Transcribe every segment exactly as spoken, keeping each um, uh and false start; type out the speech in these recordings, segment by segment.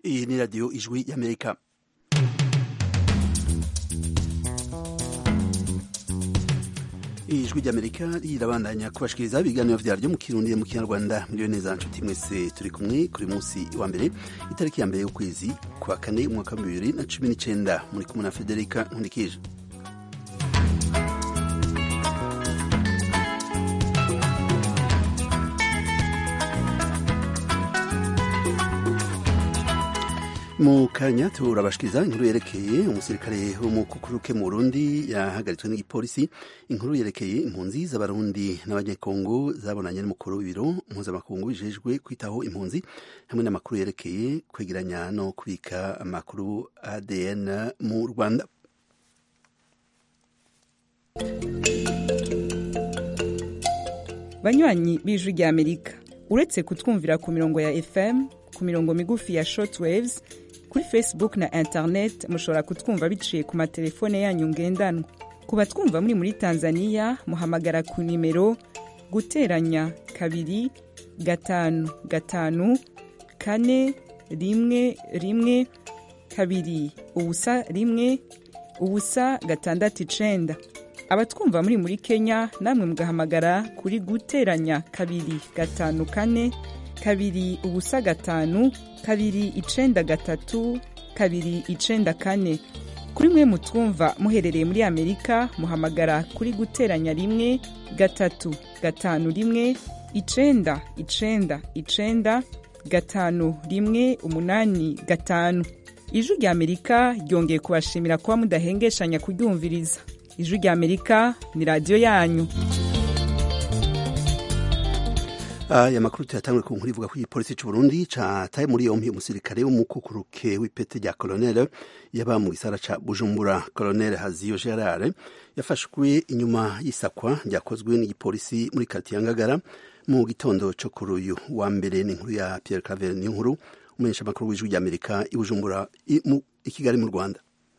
Iyi ni radiyo ijwi y'Amerika. Ijwi ry'Amerika rirabandanya kubashikiriza ibiganiro vyaryo mu Kirundi mu Kinyarwanda. Muriyo neza nshuti mwese, turi kumwe kuri munsi wa mbere itariki ya mbere y'ukwezi kwa kane umwaka wa bibiri na cumi n'icenda. Muri kumwe na Federica Nkundikije. Mu kanya turabashikiriza inkuru yerekeye umusirikare w'umukukuruke mu Burundi yahagaritswe n'igipolisi, inkuru yerekeye impunzi z'abarundi n'abanyekongo zabonanye n'umukuru w'ibiro mpuzamakungu bijejwe kwitaho impunzi, hamwe n'amakuru yerekeye kwegeranya no kubika amakuru A D N mu Rwanda. Banywanyi b'Ijwi ry'Amerika, uretse kutwumvira ku mirongo ya F M, ku mirongo migufi ya shortwaves, kuri Facebook na internet mushobora kutwumva biciye ku matelefone yanyu ngendanwa. Ku batwumva muri muri Tanzania muhamagara ku nimero guteranya kabiri gatanu gatanu kane rimwe rimwe kabiri ubusa rimwe ubusa gatandatu icenda. Abatwumva muri muri Kenya namwe mugahamagara kuri guteranya kabiri gatanu kane kabiri ubusa gatanu kabiri icenda gatatu kabiri icenda kane. Kuri mwe mutwumva muherereye muri Amerika muhamagara kuri guteranya rimwe gatatu gatanu rimwe icenda icenda icenda gatanu rimwe umunani gatanu. Ijwi ry'Amerika ryongeye kubashimira kuba mudahengeshanya kuryumviriza. Ijwi ry'Amerika ni radio yanyu. Aya makuru tuyatangwe ku nkuru ivuga ko igipolisi c'u Burundi cataye muri yompi umusirikare w'umukukuruke w'ipete rya colonel yaba mu gisara ca Bujumbura. Colonel Haziyo Gerard yafashwe inyuma y'isakwa ryakozwe n'igipolisi muri quartier Ngagara mu gitondo co kuri uyu wa mbere. N'inkuru ya Pierre Claver Niyonkuru, umumenyesha makuru w'Ijwi ry'Amerika i Bujumbura i Kigali mu Rwanda.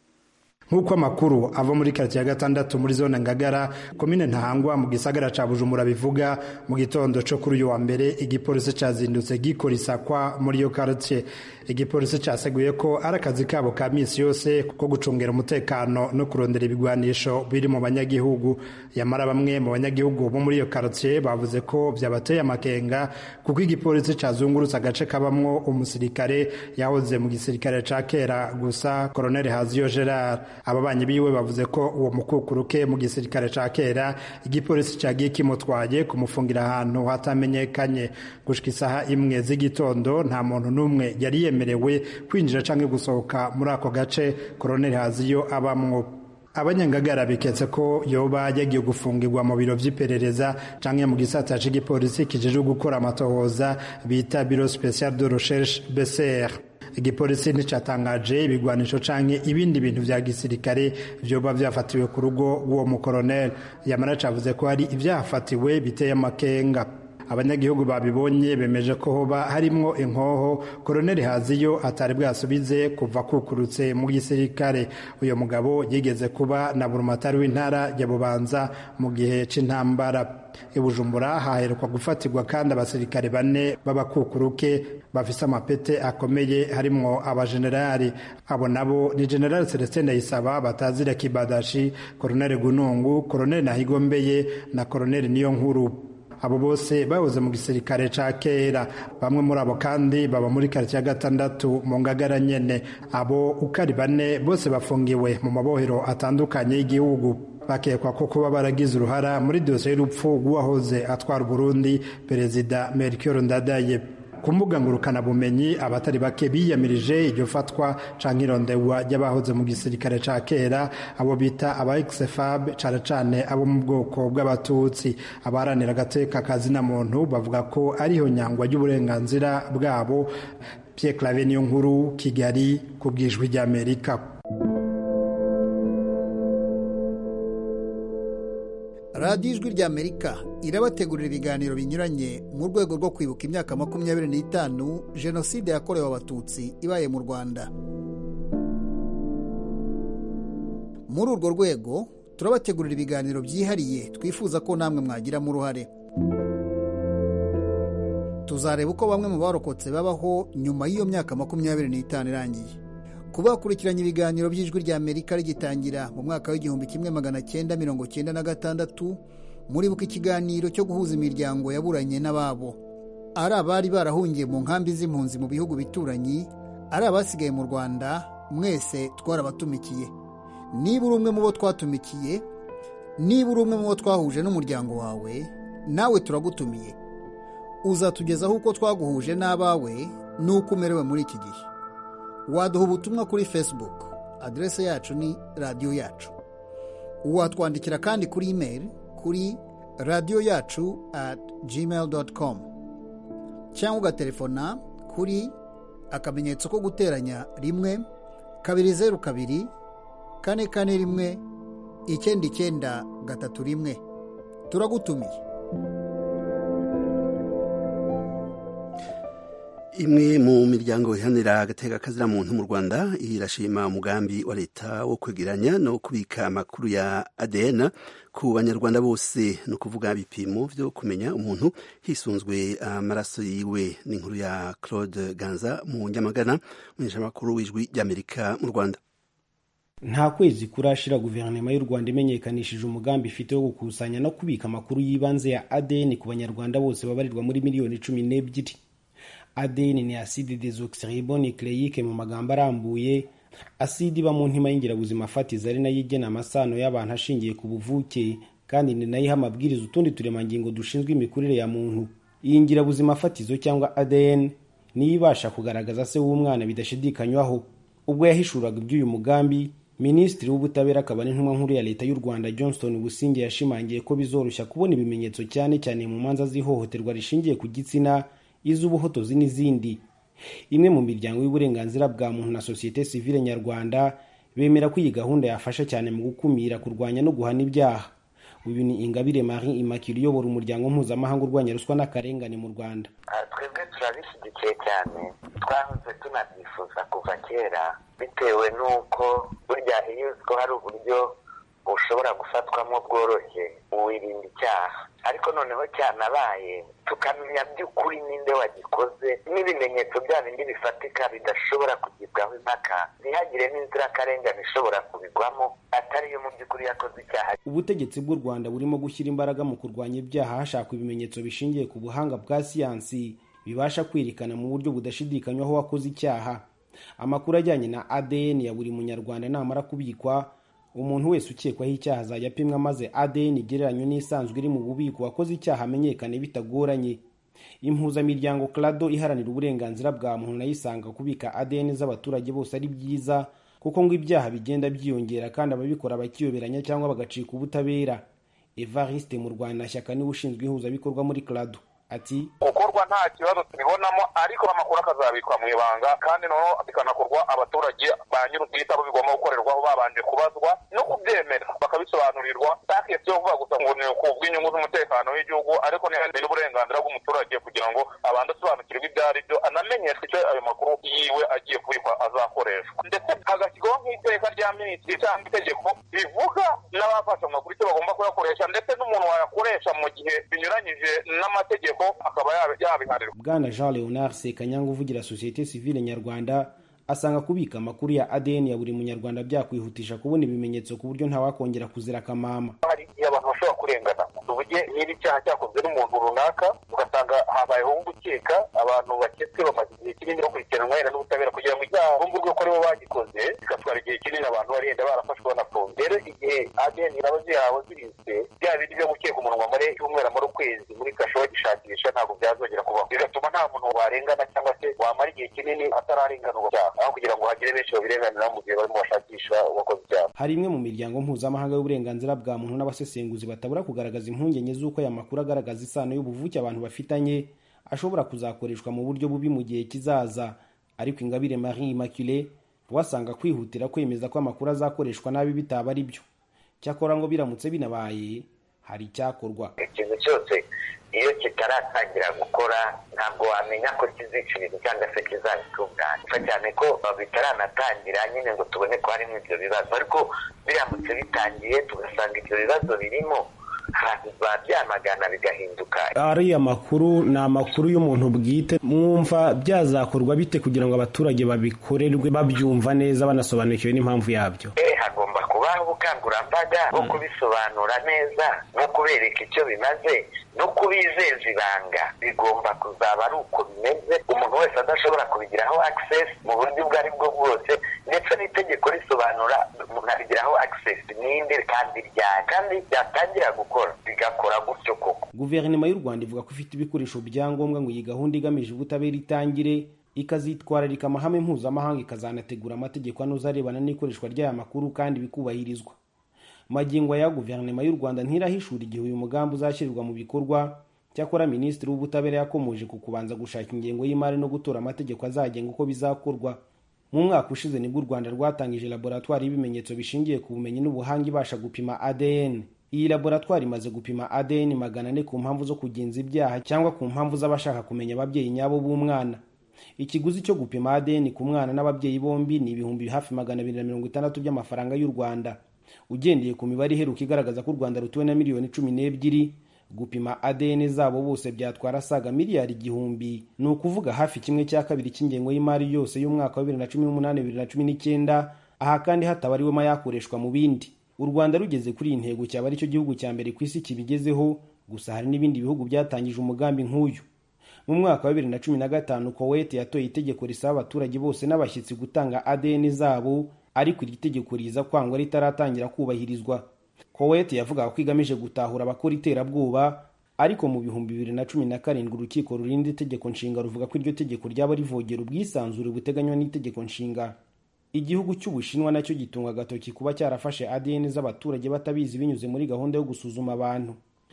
Nk'uko amakuru ava muri quartier ya gatandatu muri zone Ngagara komine Ntahangwa mu gisagara ca Bujumbura bivuga, mu gitondo co kuri uyu wa mbere igipolisi cazindutse gikora isakwa muri iyo quartier. Igipolisi caseguye ko ari akazi kabo ka misi yose ko gucungera umutekano no kurondera ibigwanisho biri mu banyagihugu. Yamara bamwe mu banyagihugu bo muri iyo quartier bavuze ko vyabateye amakenga kuko igipolisi cazungurutse agace kabamwo umusirikare yahoze mu gisirikare ca kera gusa, Colonel Haziyo Gerard. Ababanyi biwe bavuze ko uwo mukukuruke mu gisirikare ca kera igipolisi cagiye kimutwaye kumufungira ahantu hatamenyekanye. Gushika isaha imwe z'igitondo nta muntu n'umwe yari yemerewe kwinjira canke gusohoka muri ako gace Colonel Haziyo abamwo. Abanyangagara biketse ko yoba yagiye gufungirwa mu biro vy'iperereza canke mu gisata c'igipolisi kijejwe gukora amatohoza bita Bureau Special de Recherche B C R. Igipolisi nticatangaje ibigwanisho canke ibindi bintu vya gisirikare vyoba vyafatiwe ku rugo rw'uwo mukoloneli. Yamara cavuze ko hari ivyafatiwe biteye amakenga. Abanyagihugu babibonye bemeje ko hoba harimwo inkoho Colonel Haziyo atari bwasubize kuva kukurutse mu gisirikare. Uyo mugabo yigeze kuba na burumatari w'intara ya Bubanza mu gihe c'intambara. I Bujumbura haheruka gufatirwa kandi abasirikare bane b'abakukuruke bafise amapete akomeye harimwo abajenerali. Abo nabo ni General Celestin Ndayisaba, Batazira Kibadashi, Colonel Gunungu, Colonel Nahigombeye na Colonel Niyonkuru. Abo bose bahoze mu gisirikare ca kera. Bamwe muri abo kandi baba muri quartier ya gatandatu mu Ngagara nyene. Abo ukari bane bose bafungiwe mu mabohero atandukanye y'igihugu, bakekwa ko kuba baragize uruhara muri dosiye y'urupfu rw'uwahoze atwara Burundi Perezida Melchior Ndadaye. Ku mbuga ngurukana bumenyi abatari bake biyamirije iryo fatwa canke ironderwa ry'abahoze mu gisirikare ca kera, abo bita aba ex-F A B, cane cane abo mu bwoko bw'abatutsi. Abaharanira agateka kazina muntu bavuga ko ariho nyangwa y'uburenganzira bwabo. Pierre Claver Niyonkuru, Kigali, ku bw'Ijwi ry'Amerika. Radio Ijwi ry'Amerika irabategurira ibiganiro binyuranye mu rwego rwo kwibuka imyaka makumyabiri n'itanu Jenoside yakorewe Abatutsi ibaye mu Rwanda. Muri urwo rwego turabategurira ibiganiro byihariye twifuza ko namwe mwagiramo uruhare. tuzareba uko bamwe mu barokotse babaho nyuma y'iyo myaka makumyabiri n'itanu irangiye. Kuba bakurikiranye ibiganiro by'Ijwi ry'Amerika rigitangira mu mwaka w'igihumbi kimwe magana cyenda mirongo cyenda na gatandatu, muribuka ikiganiro cyo guhuza imiryango yaburanye n'ababo, ari abari barahungiye mu nkambi z'impunzi mu bihugu bituranyi, ari abasigaye mu Rwanda, mwese twarabatumikiye. Niba uri umwe mu bo twatumikiye, niba uri umwe mu bo twahuje n'umuryango wawe, nawe turagutumiye. Uzatugezaho uko twaguhuje n'abawe n'uko umerewe muri iki gihe. Waduha ubutumwa kuri Facebook, adrese yacu ni radio yacu. Watwandikira kandi kuri email kuri radio yacu at gmail dot com, cyangwa ugaterefona kuri akamenyetso ko guteranya rimwe kabiri zeru kabiri kane kane rimwe icyenda icyenda gatatu rimwe. Turagutumiye. Imwe mu miryango ihanira agateka kazira muntu mu Rwanda irashima umugambi wa leta wo kwegeranya no kubika amakuru ya A D N ku banyarwanda bose, no kuvuga ibipimo byo kumenya umuntu hisunzwe amaraso yiwe. N'inkuru ya Claude Ganza mu Nyamagana, umunyamakuru w'Ijwi ry'Amerika mu Rwanda. Nta kwezi kurashira guverinoma y'u Rwanda imenyekanishije umugambi ifite wo gukusanya no kubika amakuru yibanze ya A D N ku banyarwanda bose babarirwa muri miliyoni cumi n'ebyiri. A D N ni acide desoxyribonucleique mu magambo arambuye, aside iba mu ntima y'ingirabuzima fatizo ari nayo igena amasano y'abantu ashingiye ku buvuke, kandi ni nayo iha amabwiriza utundi turemangingo dushinzwe imikurire ya muntu. Iyi ngirabuzima fatizo cyangwa A D N niyo ibasha kugaragaza se w'umwana bidashidikanywaho. Ubwo yahishuraga iby'uyu mugambi, Minisitiri w'Ubutabera akaba n'intumwa nkuru ya leta y'u Rwanda Johnston Busingye yashimangiye ko bizoroshya kubona ibimenyetso cyane cyane mu manza z'ihohoterwa rishingiye ku gitsina, iz'ubuhotozi n'izindi. Imwe mu miryango y'uburenganzira bwa muntu na societe civile nyarwanda bemera ko iyi gahunda yafasha cyane mu gukumira, kurwanya no guhana ibyaha. Uyu ni Ingabire Marie Immaculée uyobora umuryango mpuzamahanga urwanya ruswa n'akarengane mu Rwanda. Twebwe turabishyigikiye cyane, twahoze tunabyifuza kuva kera, bitewe n'uko burya iyo uziko hari uburyo ushobora gufatwamo bworoshye uwirinda icyaha, ariko noneho cyanabaye tukamenya by'ukuri ninde wagikoze, n'ibimenyetso bya bindi bifatika bidashobora kugibwaho impaka, ntihagire n'inzirakarengane ishobora kubigwamo atari yo mu by'ukuri yakoze icyaha. Ubutegetsi bw'u Rwanda burimo gushyira imbaraga mu kurwanya ibyaha hashakwa ibimenyetso bishingiye ku buhanga bwa siyansi bibasha kwirikana mu buryo budashidikanywaho wakoze icyaha. Amakuru ajyanye na A D N ya buri munyarwanda namara kubikwa, umuntu wese ukekwaho icyaha azajya apimwa maze A D N igereranywe n'isanzwe iri mu bubiko wakoze icyaha amenyekane bitagoranye. Impuzamiryango Clado iharanira uburenganzira bwa muntu nayo isanga kubika A D N z'abaturage bose ari byiza, kuko ngo ibyaha bigenda byiyongera kandi ababikora bakiyoberanya cyangwa bagacika ubutabera. Evariste mu Rwanda Shyaka niwe ushinzwe ihuzabikorwa muri Clado ati gukorwa nta kibazo tubibonamo, ariko amakuru akazabikwa mu ibanga, kandi noneho bikanakorwa abaturage ba nyir'ubwite abo bigomba gukorerwaho babanje kubazwa no kubyemera bakabisobanurirwa. Takiye cyo kuvuga gusa ngo ni kubw'inyungu z'umutekano w'igihugu, ariko ni n'uburenganzira bw'umuturage kugira ngo abantu asobanukirwe ibyo ari byo, anamenyeshwe icyo ayo makuru yiwe agiye kubikwa azakoreshwa, ndetse hagashyirwaho nk'iteka rya minisitiri cyangwa itegeko rivuga n'abafashe amakuru icyo bagomba kuyakoresha, ndetse n'umuntu wayakoresha mu gihe binyuranyije n'amategeko akaba yabiharirwa. Bwana Jean Leonard Sekanyanga uvugira societe civile nyarwanda asanga kubika amakuru ya A D N ya buri munyarwanda byakwihutisha kubona ibimenyetso ku buryo ntawakongera kuzira akamama. Hari igihe abantu bashobora kurengana, tuvuge niba icyaha cyakozwe n'umuntu runaka ugasanga habayeho gukeka, abantu baketswe bamaze igihe kinini bakurikiranwa wenda n'ubutabera kugira ngo icyaha bumvurwe ko aribo bagikoze, bigatwara igihe kinini abantu barenda barafashwe banafunze. Rero igihe A D N iraba zihawe zirinzwe, bya bindi byo gukeka umuntu wamare cyumwera muri ukwezi muri kasho bagishakisha ntabwo byazongera kubaho, bigatuma nta muntu warengana cyangwa se wamara igihe kinini atararenganurwa byaha, aho kugira ngo hagire benshi babirenganira mu gihe barimo bashakisha uwakoze icyaha. Hari imwe mu miryango mpuzamahanga y'uburenganzira bwa muntu n'abasesenguzi batabura kugaragaza impungenge z'uko aya makuru agaragaza isano y'ubuvuke abantu bafitanye ashobora kuzakoreshwa mu buryo bubi mu gihe kizaza. Ariko Ingabire Marie Immaculée wasanga kwihutira kwemeza ko amakuru azakoreshwa nabi bitaba ari byo. Cyakora ngo biramutse binabaye hari icyakorwa. Ikintu cyose iyo kitaratangira gukora ntabwo wamenya ko kizica ibintu cyangwa se kizabitunganya, cyane ko bitaranatangira nyine ngo tubone ko harimo ibyo bibazo, ariko biramutse bitangiye tugasanga ibyo bibazo birimo, abantu babyamagana bigahinduka. Ariya makuru ni amakuru y'umuntu bwite, mwumva byazakorwa bite kugira ngo abaturage babikorerwe babyumva neza banasobanukiwe n'impamvu yabyo? Eh, hagomba kubaho ubukangurambaga bwo kubisobanura neza no kubereka icyo bimaze no kubizeza ibanga. Bigomba kuzaba ari uko bimeze, umuntu wese adashobora kubigiraho access mu buryo ubwo ari bwo bwose, ndetse n'itegeko risobanura umuntu abigiraho access ninde kandi ryari kandi byatangira gukora bigakora gutyo koko. Guverinoma y'u Rwanda ivuga ko ifite ibikoresho byangombwa ngo iyi gahunda igamije ubutabera itangire, ikazitwararika amahame mpuzamahanga, ikazanategura amategeko anoza arebana n'ikoreshwa ry'aya makuru kandi bikubahirizwa. Magingo ya guverinoma y'u Rwanda ntirahishura igihe uyu mugambi uzashyirwa mu bikorwa. Cyakora Minisitiri w'Ubutabera yakomoje ku kubanza gushaka ingengo y'imari no gutora amategeko azagenga uko bizakorwa. Mu mwaka ushize nibwo u Rwanda rwatangije laboratoire y'ibimenyetso bishingiye ku bumenyi n'ubuhanga ibasha gupima A D N. Iyi laboratoire imaze gupima A D N magana ane ku mpamvu zo kugenza ibyaha cyangwa ku mpamvu z'abashaka kumenya ababyeyi nyabo b'umwana. Ikiguzi cyo gupima A D N ku mwana n'ababyeyi bombi ni ibihumbi hafi magana abiri na mirongo itandatu by'amafaranga y'u Rwanda. Ugendeye ku mibare iheruka igaragaza ko u Rwanda rutuwe na miliyoni cumi n'ebyiri, gupima A D N zabo bose byatwara saga miliyari igihumbi, ni ukuvuga hafi kimwe cya kabiri cy'ingengo y'imari yose y'umwaka wa bibiri na cumi n'umunani bibiri na cumi n'icyenda. Aha kandi hatabariwemo yakoreshwa mu bindi. U Rwanda rugeze kuri iyi ntego cyaba ari cyo gihugu cya mbere ku isi kibigezeho, gusa hari n'ibindi bihugu byatangije umugambi nk'uyu. Mu mwaka wa bibiri na cumi na gatanu Kuwait yatoye itegeko risaba abaturage bose n'abashyitsi gutanga A D N zabo, ariko iri tegeko riza kwangwa ritaratangira kubahirizwa. Kuwait yavuga ko igamije gutahura abakora iterabwoba, ariko mu bihumbi bibiri na cumi na karindwi urukiko rurinda itegeko nshinga ruvuga ko iryo tegeko ryaba rivogera ubwisanzure buteganywa n'itegeko nshinga. Igihugu cy'Ubushinwa nacyo gitunga agatoki kuba cyarafashe A D N z'abaturage batabizi binyuze muri gahunda yo gusuzuma abantu.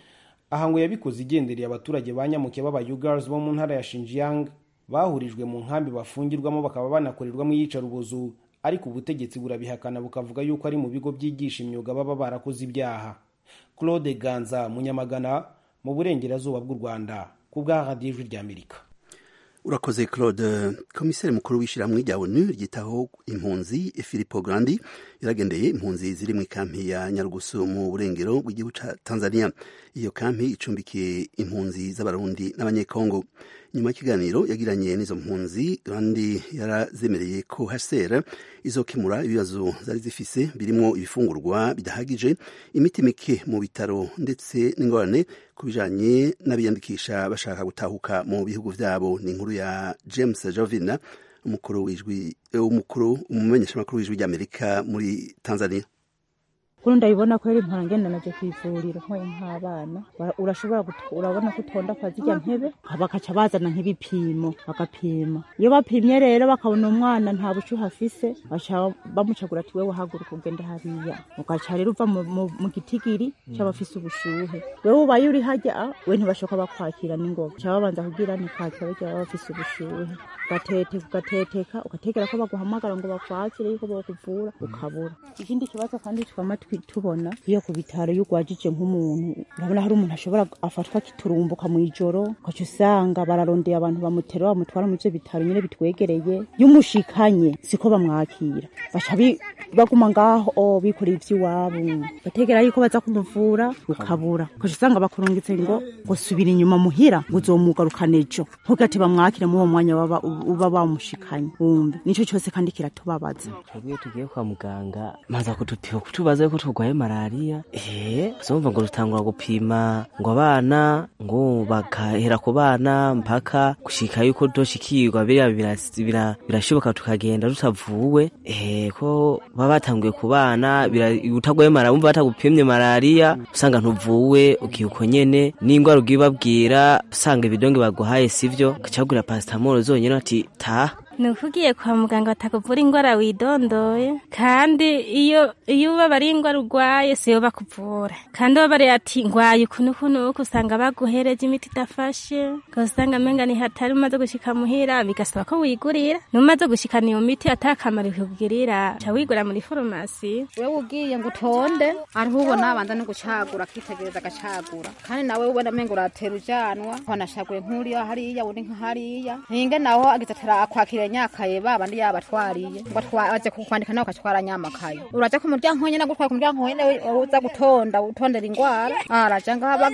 Aha ngo yabikoze igendereye abaturage ba nyamuke b'Abayugars bo mu ntara ya Xinjiang bahurijwe mu nkambi bafungirwamo bakaba banakorerwamo iyicarubozo, ariko ubutegetsi burabihakana bukavuga yuko ari mu bigo byigisha imyuga baba barakoze ibyaha. Claude Ganza, Munyamagana, mu burengerazuba bw'u Rwanda, ku bwa Radio Ijwi ry'Amerika. Urakoze Claude. Komiseri mukuru w'ishyirahamwe rya O N U ryitaho impunzi Filippo Grandi yaragendeye impunzi ziri mu kampi ya Nyarugusu mu burengero bw'igihugu ca Tanzania. Iyo kampi icumbikiye impunzi z'abarundi n'abanyekongo. Nyuma y'ikiganiro yagiranye n'izo mpunzi, Grandi yarazemereye ko H C R izokemura ibibazo zari zifise birimo ibifungurwa bidahagije, imiti mike mu bitaro, ndetse n'ingorane kubijanye n'abiyandikisha bashaka gutahuka mu bihugu vyabo. Ni inkuru ya James Jovina, umukuru w'ijwi umukuru umumenyesha makuru w'ijwi ry'Amerika muri Tanzania. Kuko ndabibona ko ari mpangenda naje kwivurira nkoye nk'abana, urashobora urabona ko utonda kwa zijya ntebe bakaca bazana nk'ibipimo bagapima. Iyo bapimye rero bakabona umwana nta bushuhe afise, baca bamucagura ati wewe haguruka ugende hariya, ugaca rero uva mu gitigiri cy'abafise ubushuhe. Wewe ubaye uri hajya we ntibashoka bakwakira n'ingoga, cyaba babanza kugira ni kwakira bajya bafise ubushuhe, gatete ugateteka ugategera ko baguhamagara ngo bakwakire yuko bakuvura ukabura. Ikindi kibazo kandi twama tubona iyo ku bitaro y'ugwajije nk'umuntu, urabona hari umuntu ashobora afatwa kiturumbuka mu ijoro, ugaca usanga bararondeye abantu bamutera bamutwara mu byo bitaro nyine bitwegereye, y'umushikanye siko bamwakira, baca baguma ngaho bikoreye ivy'iwabo, bategera yuko baza kumuvura ukabura, ugaca usanga bakurungitse ngo ngo subira inyuma muhira ngo uzomugarukana ejo, ntugate bamwakire mu uwo mwanya baba uba bamushikanye. Umbe nico cyose kandi kiratubabaza. Twebwe tugiye kwa muganga maza kutupima kutubaza ko turwaye malaria, eh uzumva ngo rutangura gupima ngo abana ngo bakahera ku bana mpaka gushika yuko doshikirwa bira birashoboka tukagenda tutavuwe, eh ko baba batanguye ku bana utagwaye malaria, umva batagupimye malaria usanga ntuvuwe ukiyuko nyene n'ingwara ugibabwira usanga ibidonge baguhaye sivyo, kacagura paracetamol zonyene ati ta nukugiye kwa muganga batakuvura ingwara widondoye, kandi iyo iyo babari ingwara urwaye siyo bakuvura, kandi babari ati ngwaye ukuntu kunuko usanga baguhereje imiti idafashe, usanga menga ni hatari umaze gushika muhira bigasaba ko wigurira, numaze gushikana iyo miti atakamara kugirira cha wigura muri farumasi. Wewe ugiye ngo utonde ariho ubona abanza no gucagura kitegereza gacagura, kandi nawe ubona menga uraterujanwa kwanashaguye nk'uriya hariya undi nk'hariya, ninge naho agize atara akwakira yagiye nyakaye babandi yabatwariye ngo twaje kukwandika nawe ukatwara nyamakaye uraja ku muryango nyene gutwara ku muryango nyene uza gutonda utondera ingwara araja ngaba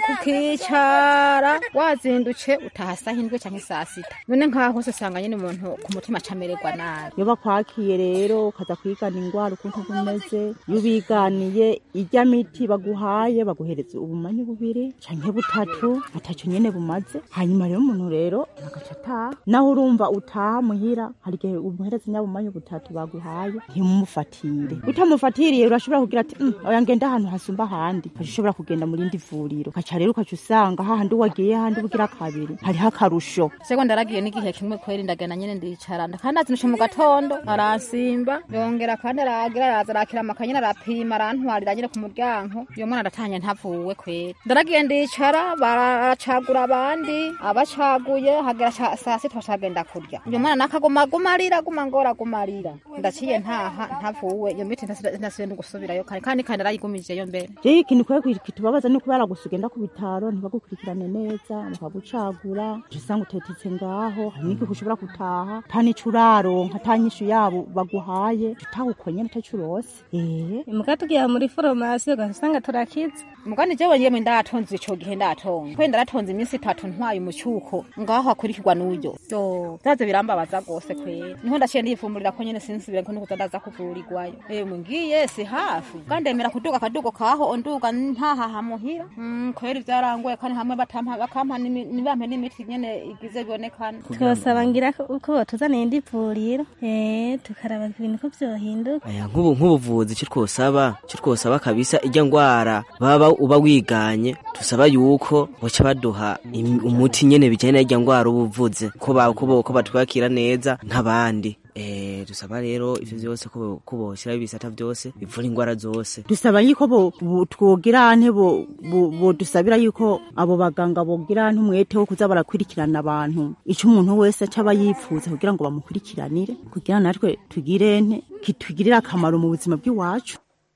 kukicara wazinduce utahasa hindwe canke saa sita none nkaho hose usanga nyene umuntu ku mutima camererwa nabi iyo bakwakiye rero ukaza kwigana ingwara ukuntu bumeze iyo biganiye irya miti baguhaye baguhereza ubumanyi bubiri canke butatu ataco nyene bumaze hanyuma rero umuntu rero agaca ataha naho urumva utaha muhira hari igihe umuhereza nyabumanyi butatu baguhaye ntimumufatire utamufatiriye urashobora kugira ati mm, oya ngenda ahantu hasumba ahandi ushobora kugenda mu rindi vuriro ukaca rero ukaca usanga hahandi wagiye handi bugira kabiri hariho akarusho sego ndaragiye n'igihe kimwe kweri ndagenda nyene ndicara kandi azinushe mu gatondo arasimba yongera kandi aragira araza arakira amakanya arapima arantwarira nyene ku muryango iyo mwana ndatanye ntavuwe kweri ndaragiye ndicara baracagura abandi abacaguye hagera saa sita bacagenda kurya iyo mwana nakaguma gumarira guma ngora gumarira ndaciye ntaha ntavuwe iyo miti ntasibe no gusubirayo kandi kandi kandi arayigumije yo mbere je ikintu kwe kitubabaza no kubara gusugenda ku bitaro ntibagukurikirane neza bakagucagura usanga utetetse ngaho niki kushobora gutaha tani curaro nkatanyishu yabo baguhaye tutawukonye ntacurose eh mukatugiye muri farumasi ugasanga turakiza mugani je wonyeme ndatonze ico gihe ndatonze kwenda ndatonze iminsi itatu ntwaye umucyuko ngaho akurikirwa n'uyo so zaze birambabaza gose kwera niho ndaciye ndifumurira ko nyene sinsubira ko nukuza ndaza kuvurirwayo eh mungiye si hafi kandi emera kuduga kadugo kaho onduga ntaha hamuhira mm kwera ivyarangoye kandi hamwe batampa bakampa nibampe n'imiti nyene igize bibonekana twosaba ngira uko batuzaniye ndivuriro eh tukaraba ibintu ko byohinduka aya nkubu nkubuvuzi cyo twosaba cyo twosaba kabisa ijya ngwara baba uba wiganye tusaba yuko boca baduha umuti nyene bijanye n'ijya ngwara ubuvuze ko ba ko batwakira neza nk'abandi eh dusaba rero ivyo byose ko kuboshira ibisata byose bivura ingwara zose dusaba yuko bo twogira ante bo bo dusabira yuko abo baganga bogira ante umwete wo kuza barakurikirana abantu ico umuntu wese acaba yifuza kugira ngo bamukurikiranire kugira natwe tugire ente kitugirira akamaro mu buzima bw'iwacu.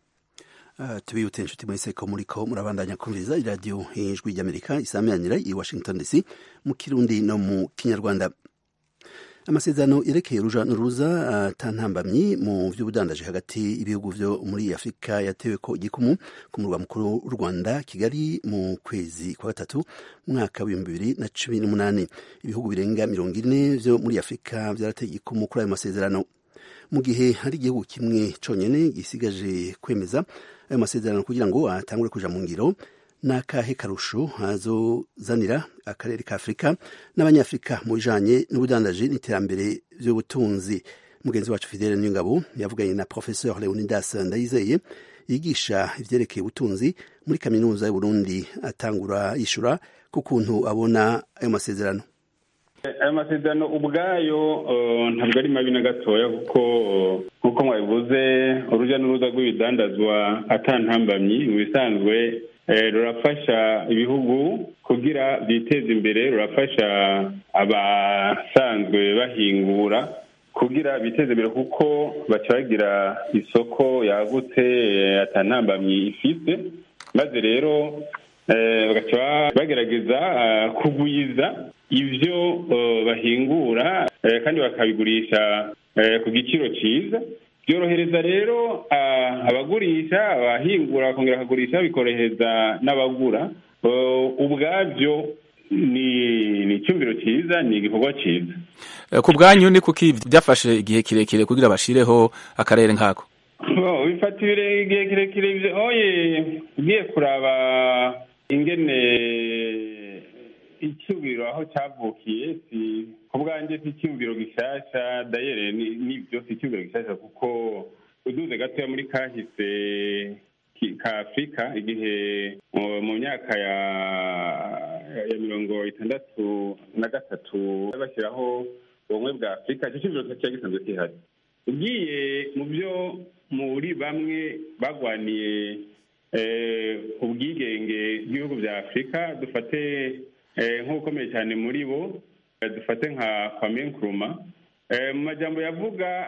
Uh, tubiyute inshuti mwese ko muriko murabandanya kumviriza iradiyo ijwi ry'Amerika isameranira i Washington D C mu Kirundi no mu Kinyarwanda. Amasezerano yerekeye uruja n'uruza atantambamyi mu vy'ubudandaje hagati ibihugu vyo muri Afrika yatewe ko igikumu ku murwa mukuru w'u Rwanda Kigali mu kwezi kwa gatatu mwaka w'ibihumbi bibiri na cumi n'umunani. Ibihugu birenga mirongo ine vyo muri Afrika vyarateye igikumu kuri ayo masezerano, mu gihe hari igihugu kimwe conyene gisigaje kwemeza ayo masezerano kugira ngo atangure kuja mu ngiro. Nakahe karusho hazozanira akarere ka Afrika n'abanyafrika mu bijanye n'ubudandaji n'iterambere vy'ubutunzi. Mugenzi wacu Fidele Nyingabo yavuganye na Professeur Leonidas Ndayizeye yigisha ivyerekeye ubutunzi muri kaminuza y'u Burundi, atangura yishura ku kuntu abona ayo masezerano. Ayo masezerano ubwayo uh, ntabwo ari mabi na gatoya kuko nkuko mwabivuze uruja n'uruza rw'ibidandazwa atantambamyi mu bisanzwe rurafasha ibihugu kugira biteze imbere, rurafasha abasanzwe bahingura kugira biteze imbere kuko baca bagira isoko yagutse atantambamyi ifite, maze rero bagaca bagerageza kugwiza ivyo bahingura kandi bakabigurisha ku giciro cyiza. Byorohereza rero abagurisha, abahingura bakongera bakagurisha, bikorohereza n'abagura. Ubwabyo ni ni icyumviro cyiza, ni igikorwa cyiza. Ku bwanyu ni kuki byafashe igihe kirekire kugira bashireho akarere nkako? Bifatire igihe kirekire oye ugiye kuraba ingene icyumviro aho cyavukiye, si ku bwanjye si icyumviro gishasha, dayere n'ibyo si icyumviro gishasha kuko uduze gatoya muri kahise ka Afrika igihe mu myaka ya ya mirongo itandatu na gatatu bashyiraho ubumwe bwa Afrika, icyo cyumviro cyari gisanzwe kihari. Ugiye mu byo muri bamwe bagwaniye ubwigenge bw'ibihugu bya Afrika, dufate nk'ukomeye cyane muri bo, dufate nka Kwame Nkrumah. Mu majambo yavuga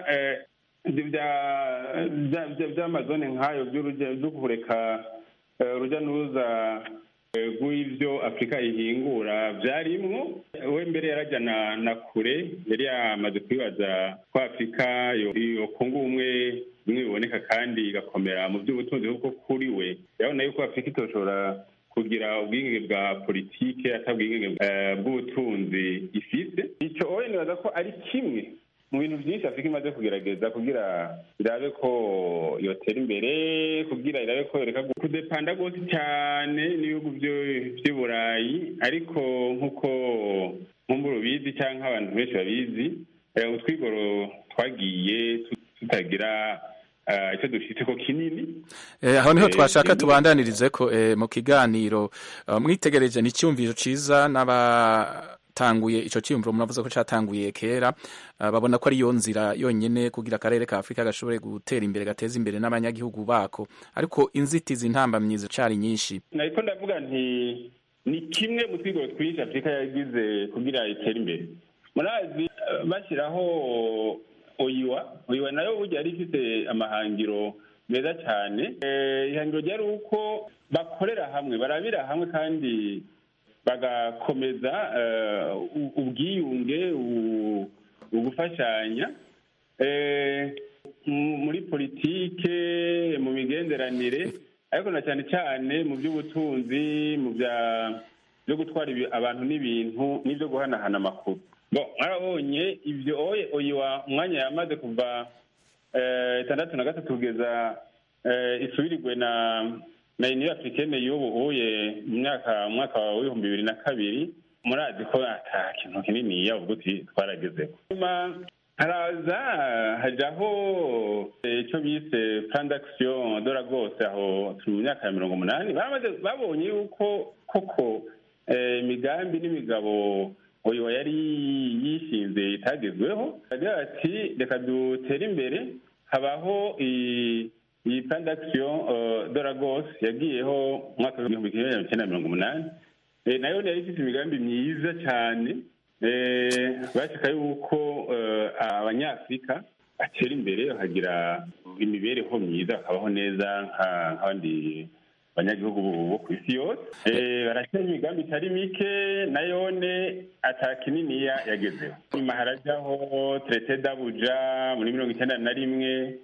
by'amazone nk'ayo byo kureka urujya n'uruza rw'ibyo afurika ihingura byarimwo we mbere yarajyana na kure yari yamaze kwibaza ko afurika yokunga ubumwe bimwe biboneka kandi igakomera mu by'ubutunzi kuko kuri we yabona yuko afurika itoshobora kugira ubwigenge bwa politike atabwigenge bw'ubutunzi ifite icyo owe nibaza ko ari kimwe mu bintu byinshi afurika imaze kugerageza kugira irabe ko yotera imbere kugira irabe ko yoreka kudepanda rwose cyane n'ibihugu by'i burayi ariko nk'uko nkumbura ubizi cyangwa abantu benshi babizi utwigoro twagiye tutagira icyo dufite ko kinini aho niho twashaka tubandanirize ko mu kiganiro mwitegereje ni icyumviro cyiza n'aba tanguye ico cyumviro muravuze ko cyatanguye kera uh, babona ko ari yo nzira yonyene kugira akarere ka Afrika gashobore gutera imbere gateza imbere n'abanyagihugu bako ariko inzitizi ntambamye zicari nyinshi nariko ndavuga nti ni kimwe mu twigoro twinshi Afrika yagize kugira itere imbere murazi uh, bashyiraho oyiwa oyiwa nayo burya yari ifite amahangiro meza cyane eh, ihangiro ryari uko bakorera hamwe barabira hamwe kandi bagakomeza ubwiyunge ugufashanya muri politike mu migenderanire ariko na cyane cyane mu by'ubutunzi mu byo gutwara abantu n'ibintu n'ibyo guhanahana amakuru mwarabonye ibyo oyiwa umwanya yamaze kuva itandatu na gatatu kugeza isubirirwe na na Union Africaine y'ubu uye mu myaka mwaka wa ibihumbi bibiri na kabiri murazi ko ata kintu kinini yavuga uti twaragezeho nyuma haraza hajaho icyo bise plan d'action de Lagos aho mu myaka ya mirongo umunani bamaze babonye yuko koko imigambi n'imigabo oyo yari yishinze itagezweho agira ati reka dutere imbere habaho iyi plan d'action de Lagos yagiyeho mwaka w'ibihumbi kimwe magana cyenda mirongo umunani nayo yari ifite imigambi myiza cyane bashaka yuko abanyafurika batera imbere bakagira imibereho myiza bakabaho neza nk'abandi abanyagihugu bo ku isi yose barashyira imigambi itari mike nayone ata kininiya yagezeho nyuma harajyaho traité d'Abuja muri mirongo icyenda na rimwe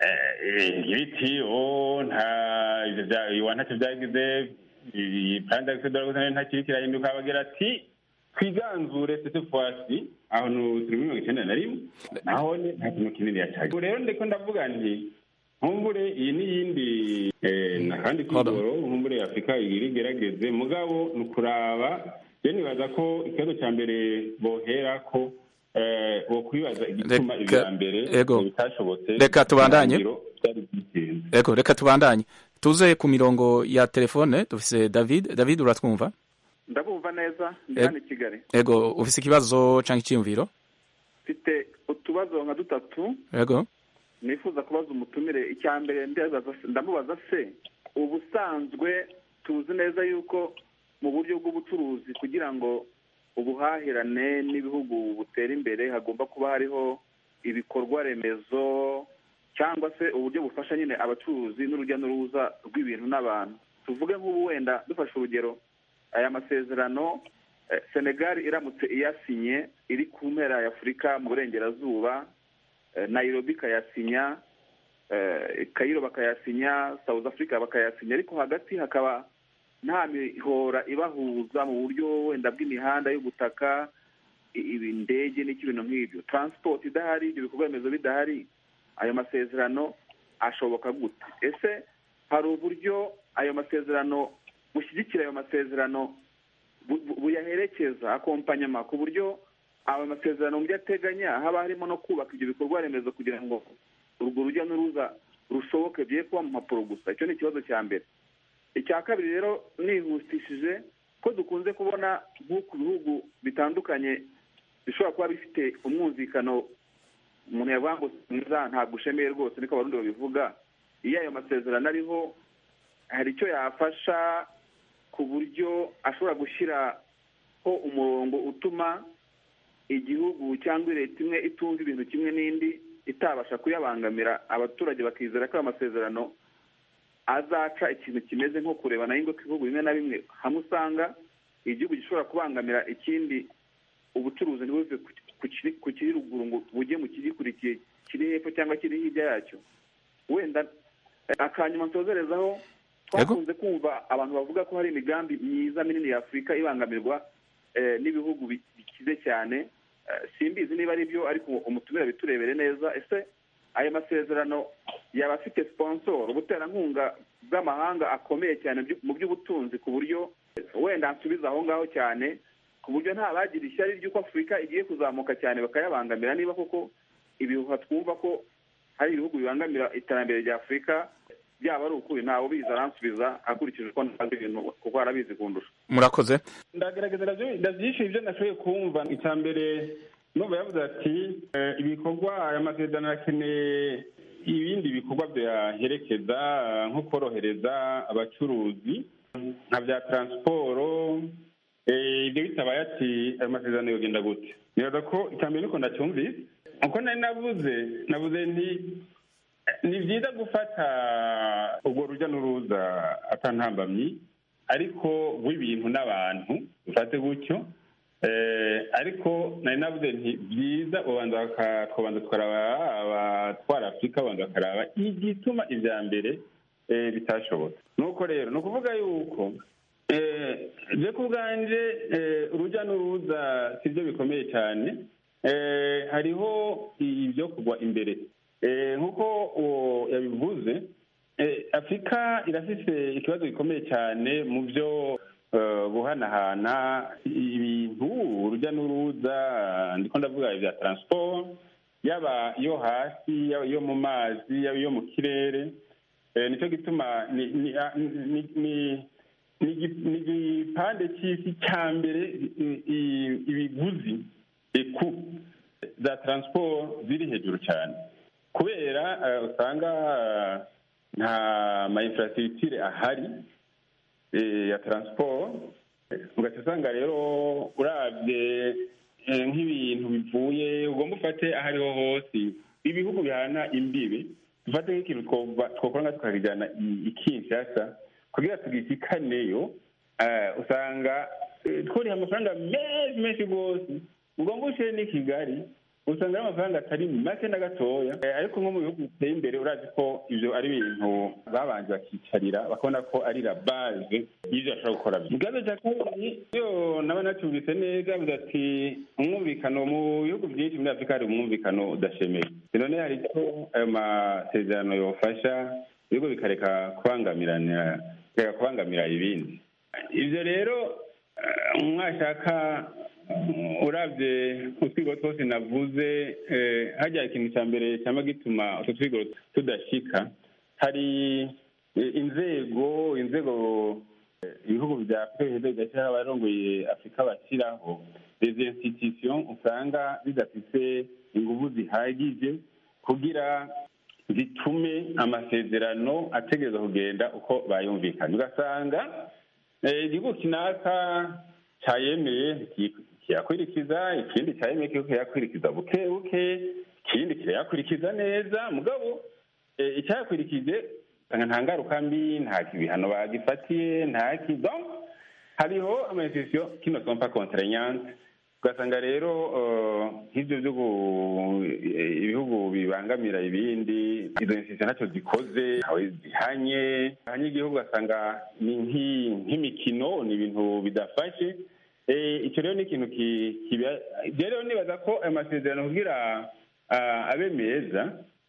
ibiti nta ntacyo byagize iyi plan d'action de Lagos nta kiri kirahinduka bagira ati twiganzure cette fois-ci aho turi mirongo icyenda na rimwe naho nta kintu kinini yacaga rero ndiko ndavuga nti nkumbure iyi n'iyindi n'akandi kigoro nkumbure Afurika irigerageze mugabo ni ukuraba rero nibaza ko ikibazo cya mbere bohera ko wo kwibaza igituma ibya mbere bitashobotse reka tubandanye ego reka tubandanye tuze ku mirongo ya telefone dufise David David uratwumva ndabumva neza ndi hano i Kigali ego ufise ikibazo canke icyumviro mfite utubazo nka dutatu ego nifuza kubaza umutumire icya mbere ndamubaza se ubusanzwe tuzi neza yuko mu buryo bw'ubucuruzi kugira ngo ubuhahirane n'ibihugu butera imbere hagomba kuba hariho ibikorwa remezo cyangwa se uburyo bufasha nyine abacuruzi n'urujya n'uruza rw'ibintu n'abantu tuvuge nk'ubu wenda dufashe urugero aya masezerano Senegal iramutse iyasinye iri ku mpera ya Afurika mu burengerazuba Nairobi kayasinya Cairo bakayasinya South Africa bakayasinya ariko hagati hakaba nta mihora ibahuza mu buryo wenda bw'imihanda y'ubutaka indege n'ikibintu nk'ibyo transport idahari ibyo bikorwa remezo bidahari ayo masezerano ashoboka gute ese hari uburyo ayo masezerano bushyigikira ayo masezerano buyaherekeza akompanyama ku buryo ayo masezerano mu byo ateganya haba harimo no kubaka ibyo bikorwa remezo kugira ngo urwo rujya n'uruza rushoboke bye kuba mu mpapuro gusa icyo ni ikibazo cya mbere icya kabiri rero nihutishije ko dukunze kubona nk'uku bihugu bitandukanye bishobora kuba bifite umwumvikano umuntu yavuga ngo mwiza ntabwo ushemeye rwose niko abarundi babivuga iyo ayo masezerano ariho hari icyo yafasha ku buryo ashobora gushyiraho umurongo utuma igihugu cyangwa leta imwe itumva ibintu kimwe n'indi itabasha kuyabangamira abaturage bakizera ko ayo masezerano azaca ikintu kimeze nko kureba nayo ingo ibihugu bimwe na bimwe hamwe usanga igihugu gishobora kubangamira ikindi ubucuruzi ntibuve ku kiri ruguru ngo bujye mu kigikurikiye kiri hepfo cyangwa kiri hirya yacyo. Wenda akanyuma nsozerezaho twakunze kumva abantu bavuga ko hari imigambi myiza minini ya Afurika ibangamirwa n'ibihugu bikize cyane. Simbizi niba ari byo, ariko umutumira biturebere neza. Ese aya masezerano yaba afite sponsor, ubuterankunga bw'amahanga akomeye cyane mu by'ubutunzi, ku buryo wenda nsubiza aho ngaho cyane, ku buryo nta bagira ishyari ry'uko Afurika igiye kuzamuka cyane bakayabangamira, niba koko ibihuha twumva ko hari ibihugu bibangamira iterambere rya Afurika byaba ari ukuri, ntawe ubizi aransubiza akurikije uko ntazi ibintu kuko arabizi kundusha. Murakoze. Ndagerageza ndabyinshi ibyo nashoboye kumva. Icya mbere n'ubu yavuze ati ibikorwa aya masezerano arakeneye ibindi bikorwa byaherekeza nko korohereza abacuruzi nka bya taransiporo. Ibyo bitabaye ati ayo masezerano yogenda gute? Nibaza ko icya mbere niko ndacyumvise. Uko nari navuze navuze nti ni byiza gufata ubwo rujya n'uruza atantambamyi, ariko w'ibintu n'abantu dufate gutyo. Ariko nari navuze nti byiza ubanza bakabanza tukaraba abatwara Afurika, babanza bakaraba igituma ibya mbere bitashobotse. Nuko rero ni ukuvuga yuko je ku bwanje urujya n'uruza si byo bikomeye cyane. Hariho ibyo kugwa imbere nk'uko yabivuze. Afurika irafite ikibazo gikomeye cyane mu byo guhanahana ibintu, urujya n'uruza. Ndiko ndavuga ibya transport, yaba iyo hasi, yaba iyo mu mazi, yaba iyo mu kirere. Nicyo gituma ni igipande cy'isi cya mbere ibiguzi eku za transport ziri hejuru cyane, kubera usanga nta ma infrastructure ahari ya transport. Ugaca usanga rero urabye nk'ibintu bivuye, ugomba ufate ahariho hose ibihugu bihana imbibi. Dufate nk'ikintu twokora nka tukakijyana i Kinshasa kugira tugishikaneyo, usanga tworiha amafaranga menshi menshi rwose. Ugomba ushyire n'i Kigali usanga ari amafaranga atari make na gatoya. Ariko nko mu bihugu biteye imbere urazi ko ibyo ari ibintu babanje bakicarira bakabona ko ari la base y'ibyo bashobora gukora. Mu kibazo cya kabiri iyo naba nacyumvise neza, avuga ati umwumvikano mu bihugu byinshi muri Afurika hari umwumvikano udashemeye. None hari icyo ayo masezerano yofasha ibihugu bikareka kubangamirana, bikareka kubangamira ibindi. Ibyo rero mwashaka urabye utwigo twose navuze, hajya ikintu cya mbere cyangwa gituma utwo twigo tudashika, hari inzego inzego ibihugu bya Afurika bigashyiraho abarongoye Afurika bashyiraho des institutions usanga bidafite ingufu zihagije kugira zitume amasezerano ategereza kugenda uko bayumvikana. Ugasanga igihugu kinaka cyayemeye kiyakurikiza, ikindi cyayemeye kiyakurikiza buke buke, ikindi kirayakurikiza neza, mugabo icyayakurikije usanga nta ngaruka mbi, nta kibihano bagifatiye, nta kido. Hariho amasezerano kino sompa contraignante. Ugasanga rero nk'ibyo byo ibihugu bibangamira ibindi, izo institution ntacyo zikoze, ntawe zihanye hanye igihugu, ugasanga ni nk'imikino, ni ibintu bidafashe. Icyo rero ni ikintu rero nibaza ko ayo masezerano kugira abe meza,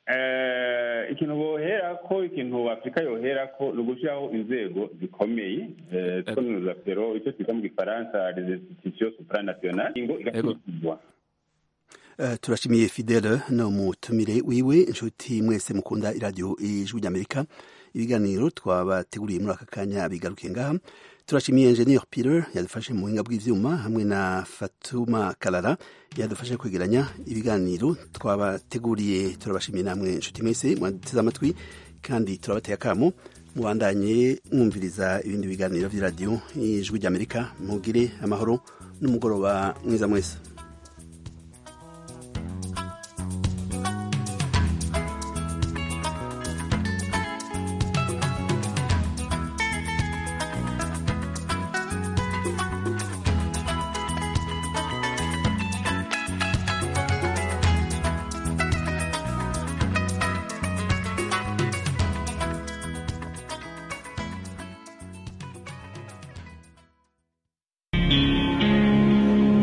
ikintu bohera ko ikintu Afurika yohera ko ni ugushyiraho inzego zikomeye twonuza pero icyo twita mu gifaransa les institutions supranationales ingo igakurikizwa. Turashimiye Fidele no mutumire wiwe. Inshuti mwese mukunda iradiyo Ijwi ry'Amerika, ibiganiro twabateguriye muri aka kanya bigaruke ngaha. Turashimiye Engineer Peter yadufashe mu buhinga bw'ivyuma, hamwe na Fatuma Kalala yadufashe kwegeranya ibiganiro twabateguriye. Turabashimiye namwe inshuti mwese mwateze amatwi, kandi turabateye akamo mubandanye mwumviriza ibindi biganiro vy'iradiyo Ijwi ry'Amerika. Mugire amahoro n'umugoroba mwiza mwese.